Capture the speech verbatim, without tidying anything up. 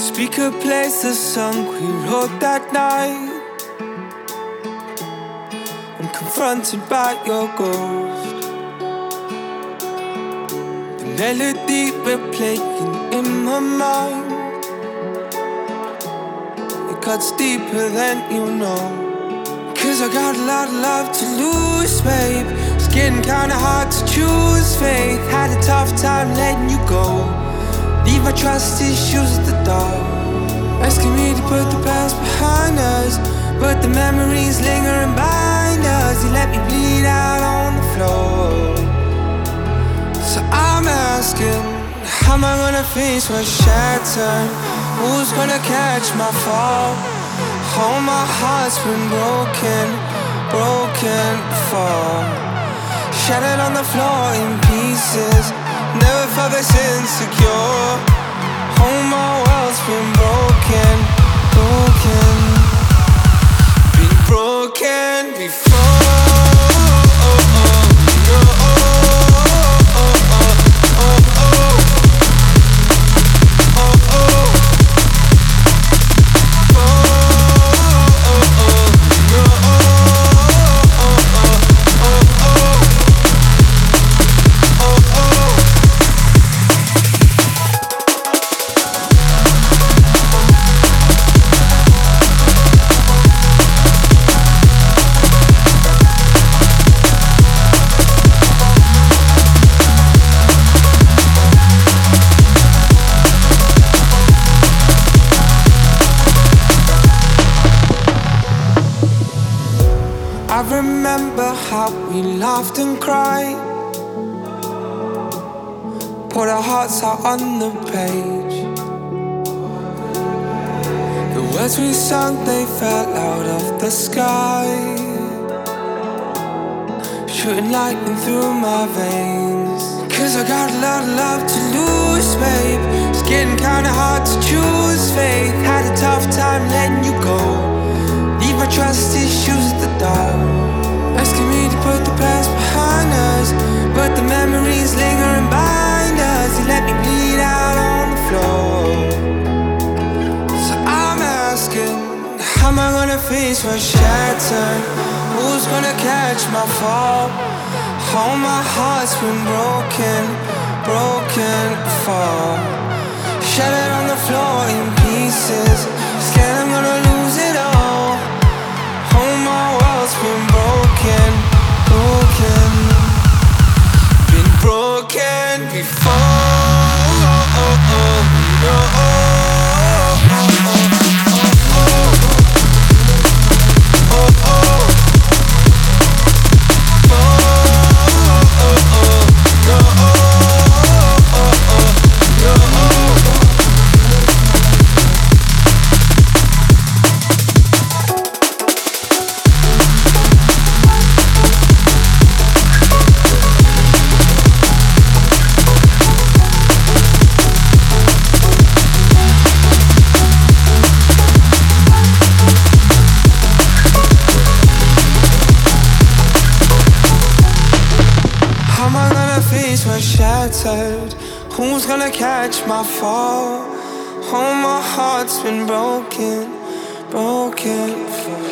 Speaker plays the song we wrote that night. I'm confronted by your ghost. The melody we're playing in my mind, it cuts deeper than you know. Cause I got a lot of love to lose, babe. It's getting kinda hard to choose faith. Had a tough time letting you go. Leave my trust issues at the door. Asking me to put the past behind us, but the memories linger and bind us. You let me bleed out on the floor. So I'm asking, how am I gonna face what's shattered? Who's gonna catch my fall? Oh, my heart's been broken, broken before. Shattered on the floor in pieces. Never felt this insecure. Oh, my world's been broken, broken. Been broken before. Oh, oh, oh, oh, oh, oh, oh, oh. I remember how we laughed and cried, poured our hearts out on the page. The words we sung, they fell out of the sky, shooting lightning through my veins. Cause I got a lot of love to lose, babe. It's getting kinda hard to choose faith. Had a tough time letting you go. Leave my trust issues at the door. Asking me to put the past behind us, but the memories linger and bind us. You let me bleed out on the floor. So I'm asking, how am I gonna face what's shattered? Who's gonna catch my fall? Oh, my heart's been broken, broken before. Shattered on the floor in pieces. Scared I'm gonna lose it all. Oh, my world's been broken, broken. Been broken before. Oh, oh, oh, oh, oh. Shattered. Who's gonna catch my fall? Oh, my heart's been broken, broken before.